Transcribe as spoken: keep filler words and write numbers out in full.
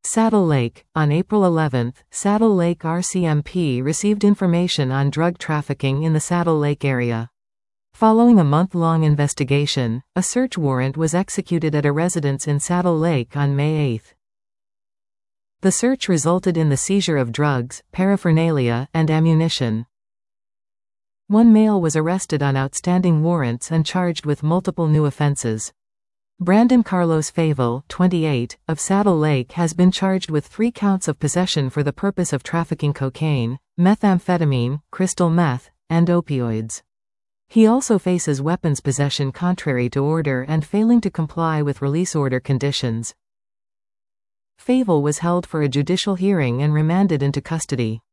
Saddle Lake. On April eleventh, Saddle Lake R C M P received information on drug trafficking in the Saddle Lake area. Following a month-long investigation, a search warrant was executed at a residence in Saddle Lake on May eighth. The search resulted in the seizure of drugs, paraphernalia, and ammunition. One male was arrested on outstanding warrants and charged with multiple new offenses. Brandon Carlos Favel, twenty-eight, of Saddle Lake has been charged with three counts of possession for the purpose of trafficking cocaine, methamphetamine, crystal meth, and opioids. He also faces weapons possession contrary to order and failing to comply with release order conditions. Favel was held for a judicial hearing and remanded into custody.